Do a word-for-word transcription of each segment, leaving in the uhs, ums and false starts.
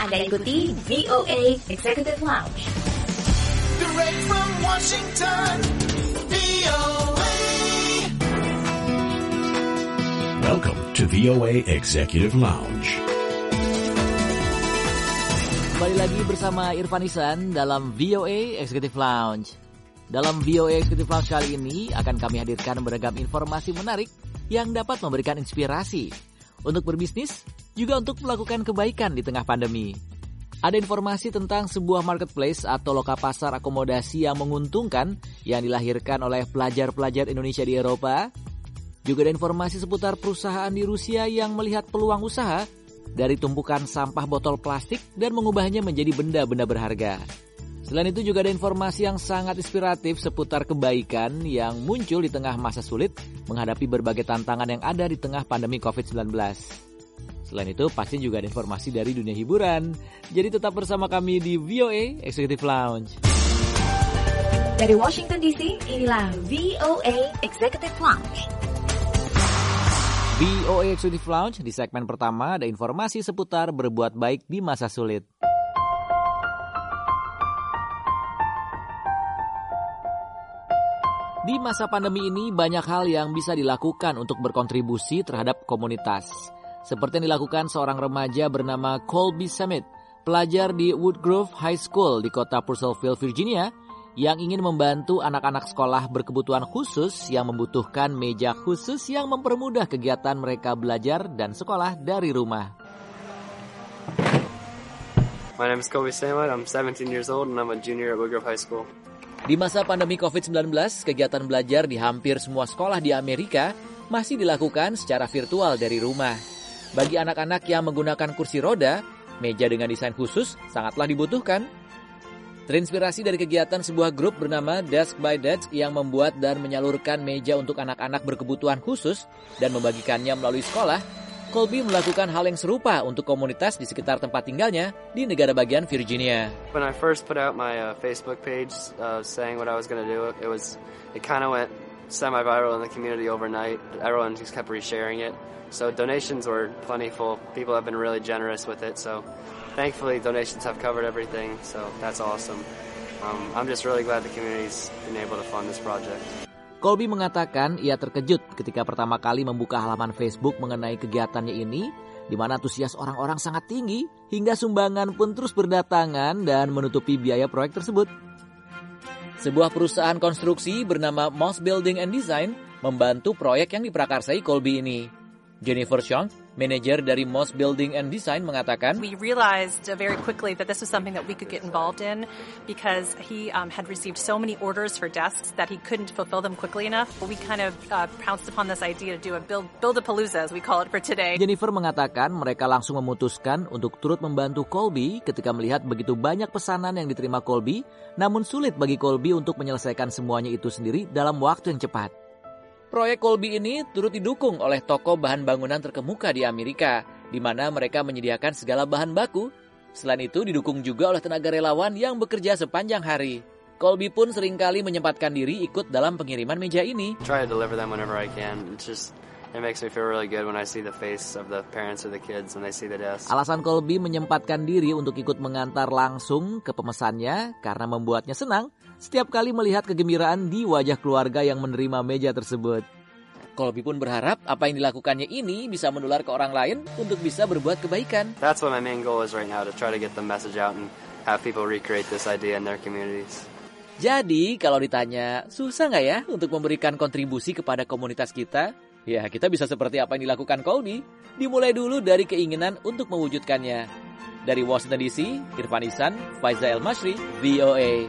Anda ikuti V O A Executive Lounge. Direct from Washington, V O A. Welcome to V O A Executive Lounge. Kembali lagi bersama Irfan Ihsan dalam V O A Executive Lounge. Dalam V O A Executive Lounge kali ini akan kami hadirkan beragam informasi menarik yang dapat memberikan inspirasi untuk berbisnis, juga untuk melakukan kebaikan di tengah pandemi. Ada informasi tentang sebuah marketplace atau loka pasar akomodasi yang menguntungkan yang dilahirkan oleh pelajar-pelajar Indonesia di Eropa. Juga ada informasi seputar perusahaan di Rusia yang melihat peluang usaha dari tumpukan sampah botol plastik dan mengubahnya menjadi benda-benda berharga. Selain itu juga ada informasi yang sangat inspiratif seputar kebaikan yang muncul di tengah masa sulit menghadapi berbagai tantangan yang ada di tengah pandemi covid sembilan belas. Selain itu pasti juga ada informasi dari dunia hiburan. Jadi tetap bersama kami di V O A Executive Lounge. Dari Washington D C, inilah V O A Executive Lounge. V O A Executive Lounge, di segmen pertama ada informasi seputar berbuat baik di masa sulit. Di masa pandemi ini banyak hal yang bisa dilakukan untuk berkontribusi terhadap komunitas. Seperti yang dilakukan seorang remaja bernama Colby Summit, pelajar di Woodgrove High School di kota Purcellville, Virginia, yang ingin membantu anak-anak sekolah berkebutuhan khusus yang membutuhkan meja khusus yang mempermudah kegiatan mereka belajar dan sekolah dari rumah. My name is Colby Summit. I'm seventeen years old and I'm a junior at Woodgrove High School. Di masa pandemi covid sembilan belas, kegiatan belajar di hampir semua sekolah di Amerika masih dilakukan secara virtual dari rumah. Bagi anak-anak yang menggunakan kursi roda, meja dengan desain khusus sangatlah dibutuhkan. Terinspirasi dari kegiatan sebuah grup bernama Desk by Desk yang membuat dan menyalurkan meja untuk anak-anak berkebutuhan khusus dan membagikannya melalui sekolah, Colby melakukan hal yang serupa untuk komunitas di sekitar tempat tinggalnya di negara bagian Virginia. When I first put out my uh, Facebook page uh, saying what I was going to do, it was it kind of went semi-viral in the community overnight. Everyone just kept resharing it. So donations were plentiful. People have been really generous with it. So thankfully donations have covered everything. So that's awesome. Um, I'm just really glad the community's been able to fund this project. Colby mengatakan ia terkejut ketika pertama kali membuka halaman Facebook mengenai kegiatannya ini, di mana antusias orang-orang sangat tinggi hingga sumbangan pun terus berdatangan dan menutupi biaya proyek tersebut. Sebuah perusahaan konstruksi bernama Moss Building and Design membantu proyek yang diprakarsai Colby ini. Jennifer Chong, manajer dari Moss Building and Design, mengatakan, We realized uh, very quickly that this was something that we could get involved in because he um, had received so many orders for desks that he couldn't fulfill them quickly enough. We kind of uh, pounced upon this idea to do a build, build-a-palooza, as we call it for today. Jennifer mengatakan mereka langsung memutuskan untuk turut membantu Colby ketika melihat begitu banyak pesanan yang diterima Colby, namun sulit bagi Colby untuk menyelesaikan semuanya itu sendiri dalam waktu yang cepat. Proyek Colby ini turut didukung oleh toko bahan bangunan terkemuka di Amerika, di mana mereka menyediakan segala bahan baku. Selain itu didukung juga oleh tenaga relawan yang bekerja sepanjang hari. Colby pun seringkali menyempatkan diri ikut dalam pengiriman meja ini. Try to deliver them whenever I can. It's just it makes me feel really good when I see the face of the parents or the kids when they see the desk. Alasan Colby menyempatkan diri untuk ikut mengantar langsung ke pemesannya karena membuatnya senang setiap kali melihat kegembiraan di wajah keluarga yang menerima meja tersebut. Colby pun berharap apa yang dilakukannya ini bisa menular ke orang lain untuk bisa berbuat kebaikan. That's what my main goal is right now, to try to get the message out and have people recreate this idea in their communities. Jadi kalau ditanya, susah nggak ya untuk memberikan kontribusi kepada komunitas kita? Ya, kita bisa seperti apa yang dilakukan Colby. Dimulai dulu dari keinginan untuk mewujudkannya. Dari Washington D C, Irfan Ihsan, Faiza El Masri, V O A.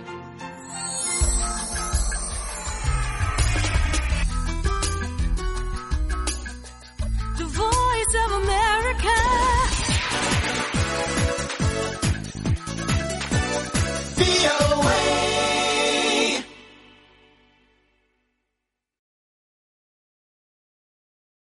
The Voice of America. V O A.